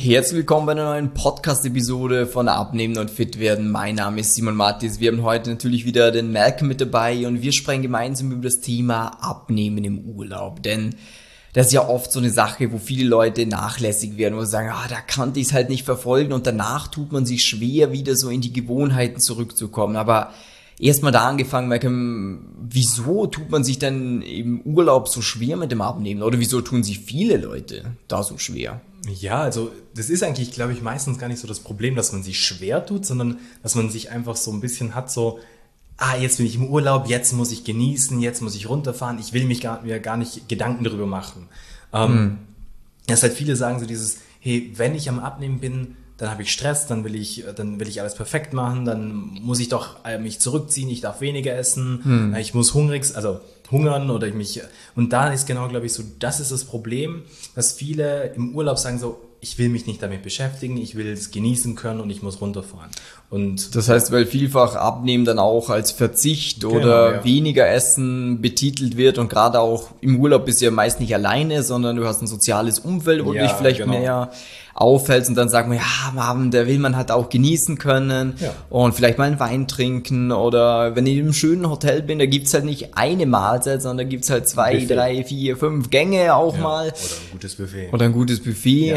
Herzlich willkommen bei einer neuen Podcast-Episode von Abnehmen und Fit werden. Mein Name ist Simon Mattis. Wir haben heute natürlich wieder den Malcolm mit dabei und wir sprechen gemeinsam über das Thema Abnehmen im Urlaub. Denn das ist ja oft so eine Sache, wo viele Leute nachlässig werden, wo sie sagen, da konnte ich es halt nicht verfolgen und danach tut man sich schwer, wieder so in die Gewohnheiten zurückzukommen. Aber erstmal da angefangen, Malcolm, wieso tut man sich denn im Urlaub so schwer mit dem Abnehmen? Oder wieso tun sich viele Leute da so schwer? Ja, also das ist eigentlich, glaube ich, meistens gar nicht so das Problem, dass man sich schwer tut, sondern dass man sich einfach so ein bisschen hat, so, jetzt bin ich im Urlaub, jetzt muss ich genießen, jetzt muss ich runterfahren, ich will mir gar nicht Gedanken darüber machen. Das halt viele sagen so dieses, hey, wenn ich am Abnehmen bin, dann habe ich Stress, dann will ich alles perfekt machen, dann muss ich doch mich zurückziehen, ich darf weniger essen, ich muss hungern und da ist genau, glaube ich, so, das ist das Problem, dass viele im Urlaub sagen so, ich will mich nicht damit beschäftigen, ich will es genießen können und ich muss runterfahren. Und das heißt, weil vielfach Abnehmen dann auch als Verzicht oder weniger Essen betitelt wird und gerade auch im Urlaub bist du ja meist nicht alleine, sondern du hast ein soziales Umfeld, wo du dich vielleicht mehr aufhältst und dann sagt man, am Abend, da will man halt auch genießen können und vielleicht mal einen Wein trinken oder wenn ich in einem schönen Hotel bin, da gibt's halt nicht eine Mahlzeit, sondern da gibt's halt 2, 3, 4, 5 Gänge auch mal. Oder ein gutes Buffet.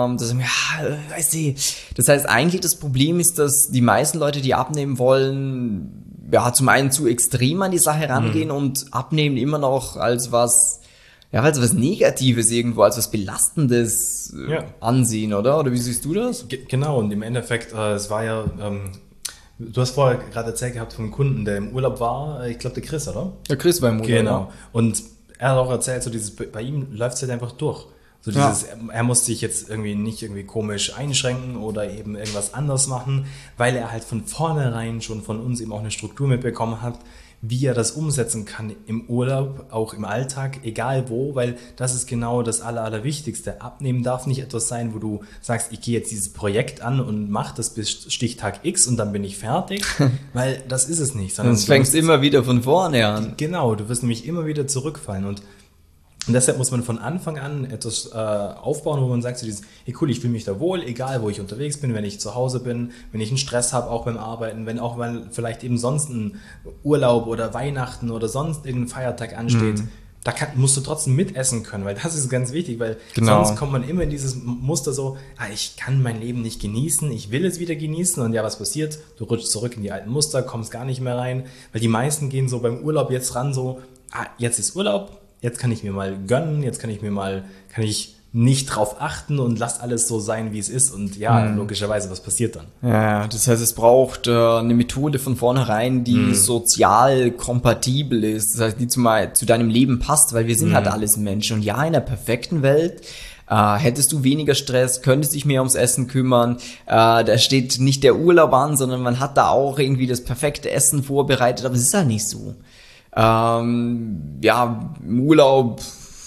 Weißt du, das heißt eigentlich das Problem ist, dass die meisten Leute, die abnehmen wollen, zum einen zu extrem an die Sache rangehen und abnehmen immer noch als was Negatives irgendwo, als was Belastendes ansehen, oder? Oder wie siehst du das? Genau, und im Endeffekt, es war ja, du hast vorher gerade erzählt gehabt von einem Kunden, der im Urlaub war, ich glaube der Chris, oder? Der Chris war im Urlaub. Genau, und er hat auch erzählt, so dieses, bei ihm läuft es halt einfach durch. So dieses, er muss sich jetzt nicht komisch einschränken oder eben irgendwas anders machen, weil er halt von vornherein schon von uns eben auch eine Struktur mitbekommen hat, wie er das umsetzen kann im Urlaub, auch im Alltag, egal wo, weil das ist genau das Allerwichtigste. Abnehmen darf nicht etwas sein, wo du sagst, ich gehe jetzt dieses Projekt an und mache das bis Stichtag X und dann bin ich fertig, weil das ist es nicht. Sonst fängst du immer wieder von vorne an. Genau, du wirst nämlich immer wieder zurückfallen und deshalb muss man von Anfang an etwas aufbauen, wo man sagt, so dieses, hey cool, ich fühle mich da wohl, egal wo ich unterwegs bin, wenn ich zu Hause bin, wenn ich einen Stress habe, auch beim Arbeiten, wenn auch mal vielleicht eben sonst ein Urlaub oder Weihnachten oder sonst irgendein Feiertag ansteht, da musst du trotzdem mitessen können, weil das ist ganz wichtig, weil sonst kommt man immer in dieses Muster so, ich kann mein Leben nicht genießen, ich will es wieder genießen und was passiert? Du rutschst zurück in die alten Muster, kommst gar nicht mehr rein, weil die meisten gehen so beim Urlaub jetzt ran so, jetzt ist Urlaub, jetzt kann ich mir mal gönnen, kann ich nicht drauf achten und lass alles so sein, wie es ist und logischerweise, was passiert dann? Ja, das heißt, es braucht eine Methode von vornherein, die sozial kompatibel ist, das heißt, die zu deinem Leben passt, weil wir sind halt alles Menschen und in einer perfekten Welt hättest du weniger Stress, könntest dich mehr ums Essen kümmern, da steht nicht der Urlaub an, sondern man hat da auch irgendwie das perfekte Essen vorbereitet, aber es ist halt nicht so. Im Urlaub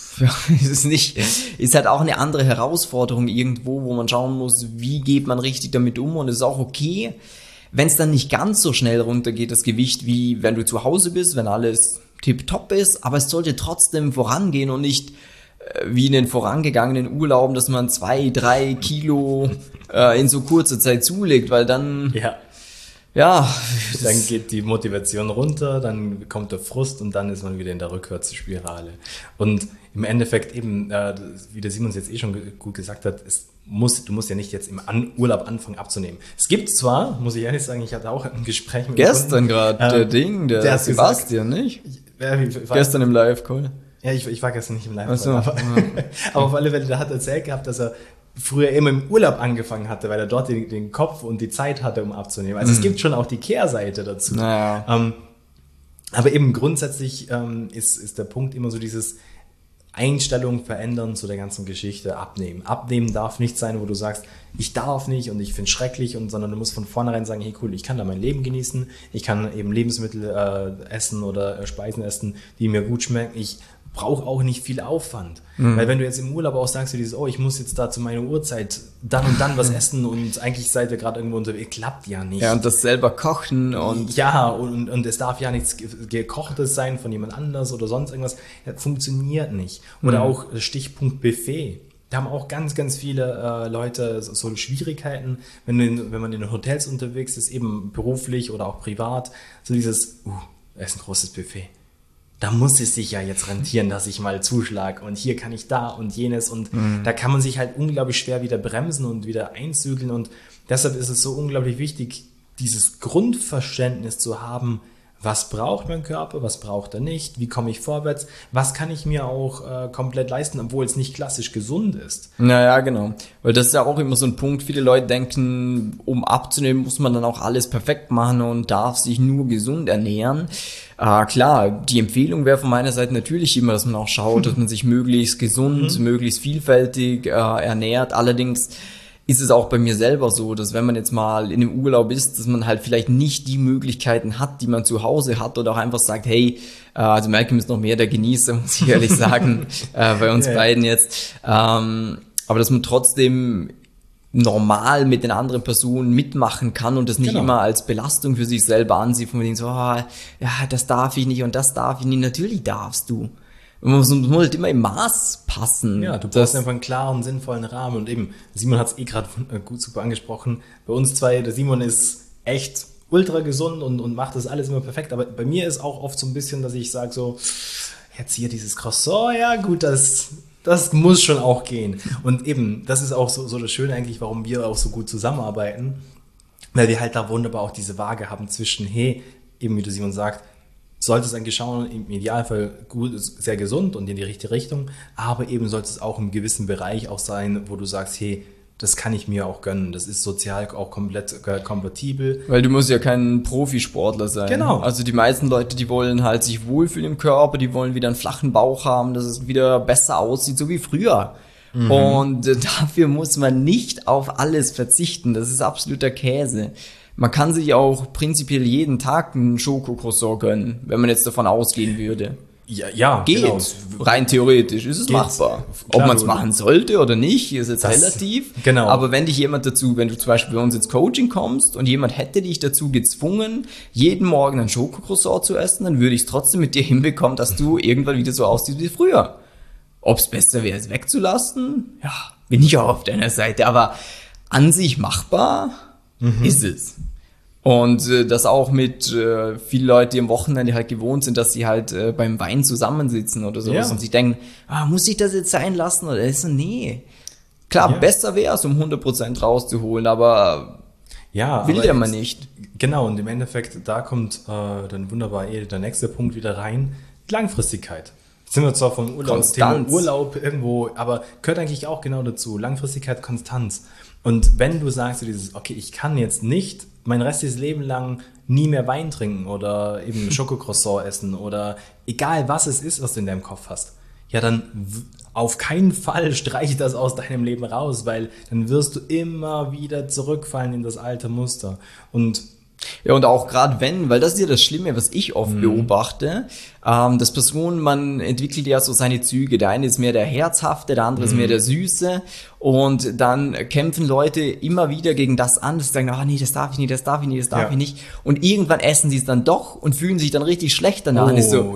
ist halt auch eine andere Herausforderung irgendwo, wo man schauen muss, wie geht man richtig damit um und es ist auch okay, wenn es dann nicht ganz so schnell runtergeht, das Gewicht, wie wenn du zu Hause bist, wenn alles tipptopp ist, aber es sollte trotzdem vorangehen und nicht wie in den vorangegangenen Urlauben, dass man 2, 3 Kilo in so kurzer Zeit zulegt, weil dann... dann geht die Motivation runter, dann kommt der Frust und dann ist man wieder in der Rückwärtsspirale. Und im Endeffekt eben, wie der Simon es jetzt schon gut gesagt hat, du musst ja nicht jetzt im Urlaub anfangen abzunehmen. Es gibt zwar, muss ich ehrlich sagen, ich hatte auch ein Gespräch mit gestern gerade der Sebastian, nicht? Gestern im Live-Call. Ja, ich war gestern nicht im Live-Call. Aber auf alle Fälle, der hat erzählt gehabt, dass er früher immer im Urlaub angefangen hatte, weil er dort den Kopf und die Zeit hatte, um abzunehmen. Also es gibt schon auch die Kehrseite dazu. Aber eben grundsätzlich ist der Punkt immer so dieses Einstellung verändern zu der ganzen Geschichte, abnehmen. Abnehmen darf nicht sein, wo du sagst, ich darf nicht und ich finde es schrecklich, sondern du musst von vornherein sagen, hey cool, ich kann da mein Leben genießen, ich kann eben Lebensmittel essen oder Speisen essen, die mir gut schmecken, ich brauche auch nicht viel Aufwand. Weil wenn du jetzt im Urlaub auch sagst, ich muss jetzt da zu meiner Uhrzeit dann und dann was essen und eigentlich seid ihr gerade irgendwo unterwegs, klappt ja nicht. Ja, und das selber kochen und... Ja, und es darf ja nichts Gekochtes sein von jemand anders oder sonst irgendwas. Das funktioniert nicht. Oder auch Stichpunkt Buffet. da haben auch ganz, ganz viele Leute so Schwierigkeiten, wenn man in Hotels unterwegs ist, eben beruflich oder auch privat, so dieses, da ist ein großes Buffet. Da muss es sich ja jetzt rentieren, dass ich mal zuschlag und hier kann ich da und jenes und da kann man sich halt unglaublich schwer wieder bremsen und wieder einzügeln und deshalb ist es so unglaublich wichtig, dieses Grundverständnis zu haben, was braucht mein Körper, was braucht er nicht, wie komme ich vorwärts, was kann ich mir auch komplett leisten, obwohl es nicht klassisch gesund ist. Naja, genau, weil das ist ja auch immer so ein Punkt, viele Leute denken, um abzunehmen, muss man dann auch alles perfekt machen und darf sich nur gesund ernähren. Klar, die Empfehlung wäre von meiner Seite natürlich immer, dass man auch schaut, dass man sich möglichst gesund, möglichst vielfältig ernährt, allerdings ist es auch bei mir selber so, dass wenn man jetzt mal in einem Urlaub ist, dass man halt vielleicht nicht die Möglichkeiten hat, die man zu Hause hat oder auch einfach sagt, hey, also Malcolm ist noch mehr der Genießer, muss ich ehrlich sagen, bei uns beiden jetzt, aber dass man trotzdem normal mit den anderen Personen mitmachen kann und das nicht immer als Belastung für sich selber ansieht, von wegen so, ja, das darf ich nicht und das darf ich nicht, natürlich darfst du. Man muss halt immer im Maß passen. Ja, du brauchst einfach einen klaren, sinnvollen Rahmen. Und eben, Simon hat es gerade gut super angesprochen. Bei uns zwei, der Simon ist echt ultra gesund und macht das alles immer perfekt. Aber bei mir ist auch oft so ein bisschen, dass ich sage so, jetzt hier dieses Croissant, ja gut, das muss schon auch gehen. Und eben, das ist auch so das Schöne eigentlich, warum wir auch so gut zusammenarbeiten. Weil wir halt da wunderbar auch diese Waage haben zwischen, hey, eben wie du Simon sagt, sollte es eigentlich schauen, im Idealfall gut, sehr gesund und in die richtige Richtung, aber eben sollte es auch im gewissen Bereich auch sein, wo du sagst, hey, das kann ich mir auch gönnen, das ist sozial auch komplett kompatibel. Weil du musst ja kein Profisportler sein. Genau. Also die meisten Leute, die wollen halt sich wohlfühlen im Körper, die wollen wieder einen flachen Bauch haben, dass es wieder besser aussieht, so wie früher. Und dafür muss man nicht auf alles verzichten, das ist absoluter Käse. Man kann sich auch prinzipiell jeden Tag einen Schokocroissant gönnen, wenn man jetzt davon ausgehen würde. Ja, geht. Genau. Rein theoretisch ist es machbar. Klar, ob man es machen sollte oder nicht, ist jetzt relativ. Genau. Aber wenn dich jemand dazu, wenn du zum Beispiel bei uns ins Coaching kommst und jemand hätte dich dazu gezwungen, jeden Morgen ein Schokocroissant zu essen, dann würde ich es trotzdem mit dir hinbekommen, dass du irgendwann wieder so aussiehst wie früher. Ob es besser wäre, es wegzulassen? Ja, bin ich auch auf deiner Seite. Aber an sich machbar ist es. Und das auch mit viele Leute, die am Wochenende halt gewohnt sind, dass sie halt beim Wein zusammensitzen oder sowas und sich denken, muss ich das jetzt sein lassen? Oder ist so, nee. Klar, besser wäre es, um 100% rauszuholen, aber will der mal nicht. Genau, und im Endeffekt, da kommt dann wunderbar der nächste Punkt wieder rein, Langfristigkeit. Jetzt sind wir zwar vom Thema Urlaub irgendwo, aber gehört eigentlich auch genau dazu, Langfristigkeit, Konstanz. Und wenn du sagst, okay, ich kann jetzt nicht mein restliches Leben lang nie mehr Wein trinken oder eben Schokocroissant essen oder egal was es ist, was du in deinem Kopf hast, ja dann auf keinen Fall streich das aus deinem Leben raus, weil dann wirst du immer wieder zurückfallen in das alte Muster. Und ja, und auch gerade weil das ist ja das Schlimme, was ich oft beobachte, dass Personen, man entwickelt ja so seine Züge. Der eine ist mehr der Herzhafte, der andere ist mehr der Süße. Und dann kämpfen Leute immer wieder gegen das an, dass sie sagen, nee, das darf ich nicht, das darf ich nicht, das darf ich nicht. Und irgendwann essen sie es dann doch und fühlen sich dann richtig schlecht danach.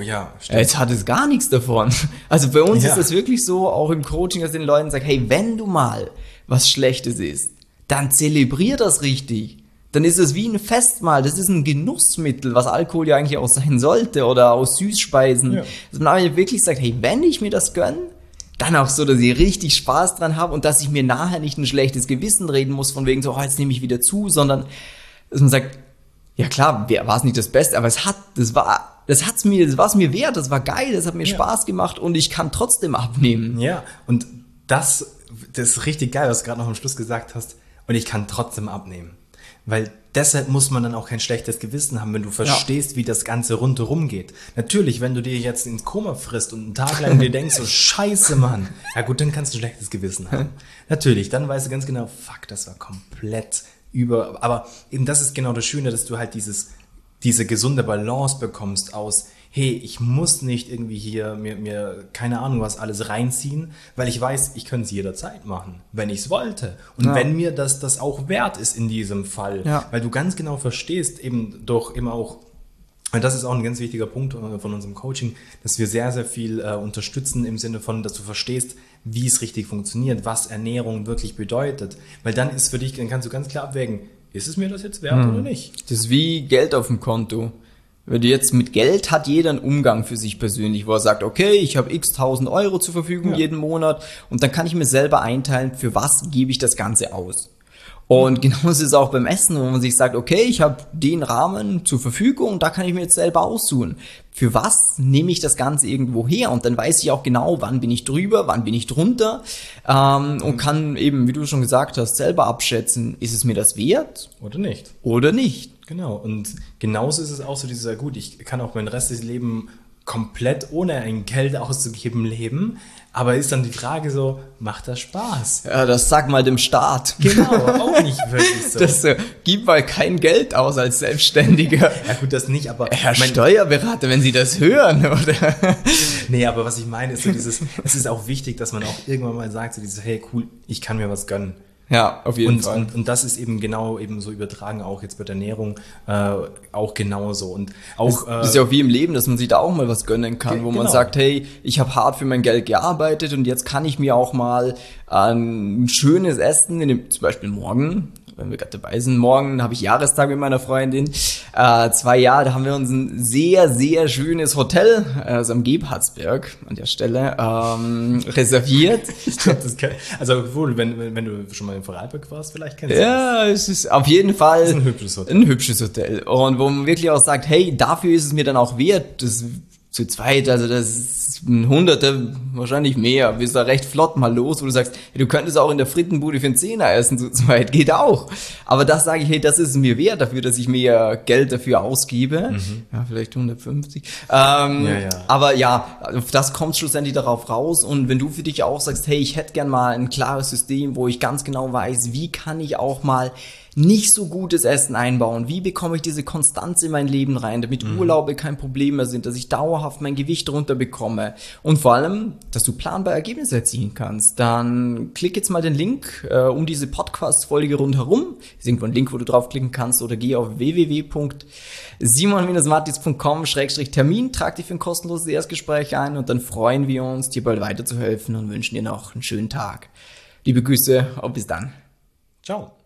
Jetzt hat es gar nichts davon. Also bei uns ist das wirklich so, auch im Coaching, dass den Leuten sagt, hey, wenn du mal was Schlechtes isst, dann zelebrier das richtig. Dann ist es wie ein Festmahl, das ist ein Genussmittel, was Alkohol ja eigentlich auch sein sollte oder aus Süßspeisen. Ja. Dass man aber wirklich sagt, hey, wenn ich mir das gönne, dann auch so, dass ich richtig Spaß dran habe und dass ich mir nachher nicht ein schlechtes Gewissen reden muss, von wegen so, jetzt nehme ich wieder zu, sondern dass man sagt, ja klar, war es nicht das Beste, aber das war es mir wert, das war geil, das hat mir Spaß gemacht und ich kann trotzdem abnehmen. Ja, und das ist richtig geil, was du gerade noch am Schluss gesagt hast, und ich kann trotzdem abnehmen. Weil deshalb muss man dann auch kein schlechtes Gewissen haben, wenn du verstehst, wie das Ganze rundherum geht. Natürlich, wenn du dir jetzt ins Koma frisst und einen Tag lang dir denkst, so scheiße, Mann. Ja gut, dann kannst du ein schlechtes Gewissen haben. Natürlich, dann weißt du ganz genau, fuck, das war komplett aber eben das ist genau das Schöne, dass du halt diese gesunde Balance bekommst aus, hey, ich muss nicht irgendwie hier mir keine Ahnung was alles reinziehen, weil ich weiß, ich könnte es jederzeit machen, wenn ich es wollte. Und wenn mir das auch wert ist in diesem Fall, weil du ganz genau verstehst, eben durch immer auch Und das ist auch ein ganz wichtiger Punkt von unserem Coaching, dass wir sehr, sehr viel unterstützen im Sinne von, dass du verstehst, wie es richtig funktioniert, was Ernährung wirklich bedeutet. Weil dann ist für dich, dann kannst du ganz klar abwägen, ist es mir das jetzt wert oder nicht? Das ist wie Geld auf dem Konto. Wenn du jetzt mit Geld hat jeder einen Umgang für sich persönlich, wo er sagt, okay, ich habe x 1000 Euro zur Verfügung jeden Monat und dann kann ich mir selber einteilen, für was gebe ich das Ganze aus. Und genauso ist es auch beim Essen, wo man sich sagt, okay, ich habe den Rahmen zur Verfügung, da kann ich mir jetzt selber aussuchen. Für was nehme ich das Ganze irgendwo her? Und dann weiß ich auch genau, wann bin ich drüber, wann bin ich drunter und kann eben, wie du schon gesagt hast, selber abschätzen, ist es mir das wert? Oder nicht. Oder nicht. Genau, und genauso ist es auch so dieser, gut, ich kann auch mein restliches Leben komplett ohne ein Geld auszugeben leben, aber ist dann die Frage so, macht das Spaß? Ja, das sag mal dem Staat. Genau, auch nicht wirklich so. Das gib mal kein Geld aus als Selbstständiger. Ja gut, das nicht, aber... Herr Steuerberater, wenn Sie das hören, oder? Nee, aber was ich meine ist so dieses, es ist auch wichtig, dass man auch irgendwann mal sagt, so dieses, hey cool, ich kann mir was gönnen. Ja, auf jeden Fall. Und das ist eben genau eben so übertragen, auch jetzt bei der Ernährung, auch genauso. Und auch, das ist ja auch wie im Leben, dass man sich da auch mal was gönnen kann, wo man sagt, hey, ich habe hart für mein Geld gearbeitet und jetzt kann ich mir auch mal ein schönes Essen, zum Beispiel morgen, wenn wir gerade dabei sind, morgen habe ich Jahrestag mit meiner Freundin, 2 Jahre, da haben wir uns ein sehr, sehr schönes Hotel, also am Gebhardsberg an der Stelle, reserviert. Ich glaube, das kann, also wohl, wenn du schon mal in Vorarlberg warst, vielleicht kennst du das. Ja, es ist auf jeden Fall ein hübsches Hotel. Ein hübsches Hotel. Und wo man wirklich auch sagt, hey, dafür ist es mir dann auch wert, das zu zweit, also das ist ein Hunderter, wahrscheinlich mehr, bist da recht flott mal los, wo du sagst, hey, du könntest auch in der Frittenbude für einen Zehner essen zu zweit, geht auch. Aber das sage ich, hey, das ist mir wert dafür, dass ich mehr Geld dafür ausgebe. Ja, vielleicht 150. Aber ja, auf das kommt schlussendlich darauf raus. Und wenn du für dich auch sagst, hey, ich hätte gern mal ein klares System, wo ich ganz genau weiß, wie kann ich auch mal nicht so gutes Essen einbauen? Wie bekomme ich diese Konstanz in mein Leben rein, damit Urlaube kein Problem mehr sind, dass ich dauerhaft mein Gewicht runterbekomme und vor allem, dass du planbare Ergebnisse erzielen kannst? Dann klick jetzt mal den Link um diese Podcast-Folge rundherum. Ist irgendwo ein Link, wo du draufklicken kannst oder geh auf www.simon-martins.com/Termin, trag dich für ein kostenloses Erstgespräch ein und dann freuen wir uns, dir bald weiterzuhelfen und wünschen dir noch einen schönen Tag. Liebe Grüße und bis dann. Ciao.